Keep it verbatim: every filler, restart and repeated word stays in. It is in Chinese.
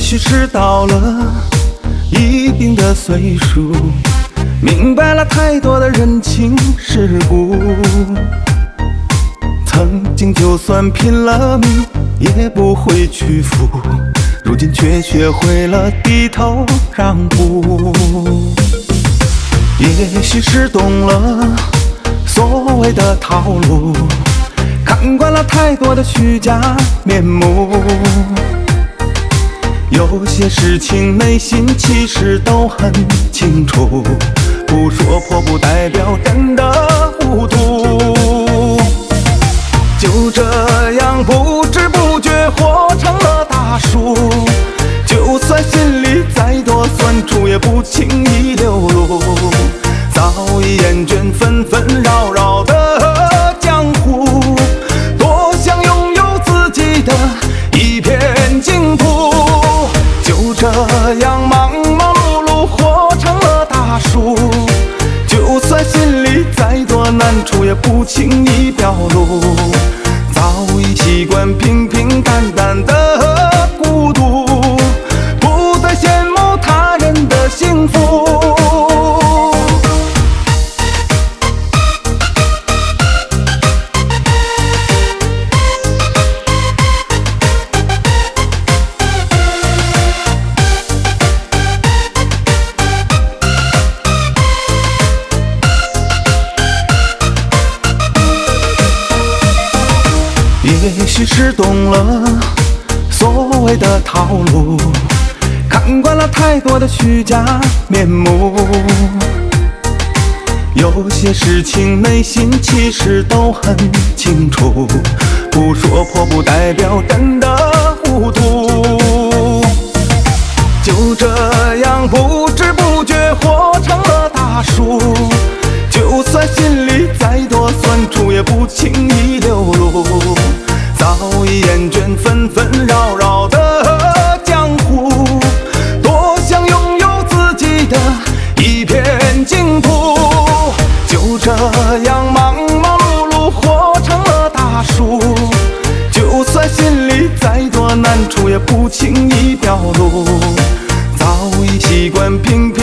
许是到了一定的岁数，明白了太多的人情世故。曾经就算拼了命也不会屈服，如今却学会了低头让步。也许是懂了所谓的套路，看惯了太多的虚假面目。有些事情内心其实都很清楚，不说破不代表真的糊涂。就这样不知不觉活成了大叔，就算心里再多酸楚也不轻易流露。早已厌倦纷纷扰扰的江湖，多想拥有自己的一片净土。就这样忙忙碌碌活成了大叔，就算心里再多难处也不轻易表露。早已习惯平平淡淡的孤独，不再羡慕他人的幸福。也许是懂了所谓的套路，看惯了太多的虚假面目。有些事情内心其实都很清楚，不说破不代表真的糊涂。就这样不知不觉活成了大叔，就算心里再多酸楚也不轻易流露。早已厌倦纷纷扰扰的江湖，多想拥有自己的一片净土。就这样忙忙碌碌活成了大叔，就算心里再多难处也不轻易表露。早已习惯平平